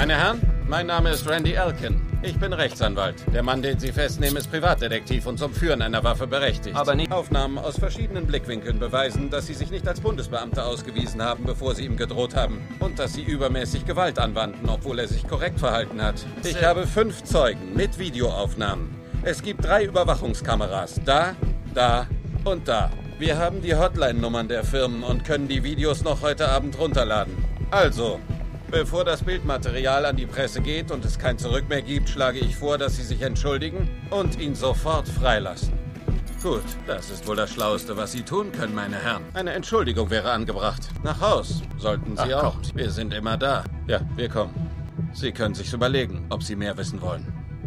Meine Herren, mein Name ist Randy Elkin. Ich bin Rechtsanwalt. Der Mann, den Sie festnehmen, ist Privatdetektiv und zum Führen einer Waffe berechtigt. Aber nicht... Aufnahmen aus verschiedenen Blickwinkeln beweisen, dass Sie sich nicht als Bundesbeamter ausgewiesen haben, bevor Sie ihm gedroht haben. Und dass Sie übermäßig Gewalt anwandten, obwohl er sich korrekt verhalten hat. Ich habe 5 Zeugen mit Videoaufnahmen. Es gibt 3 Überwachungskameras. Da, da und da. Wir haben die Hotline-Nummern der Firmen und können die Videos noch heute Abend runterladen. Also... Bevor das Bildmaterial an die Presse geht und es kein Zurück mehr gibt, schlage ich vor, dass Sie sich entschuldigen und ihn sofort freilassen. Gut, das ist wohl das Schlauste, was Sie tun können, meine Herren. Eine Entschuldigung wäre angebracht. Nach Haus sollten Sie auch. Wir sind immer da. Ja, wir kommen. Sie können sich's überlegen, ob Sie mehr wissen wollen.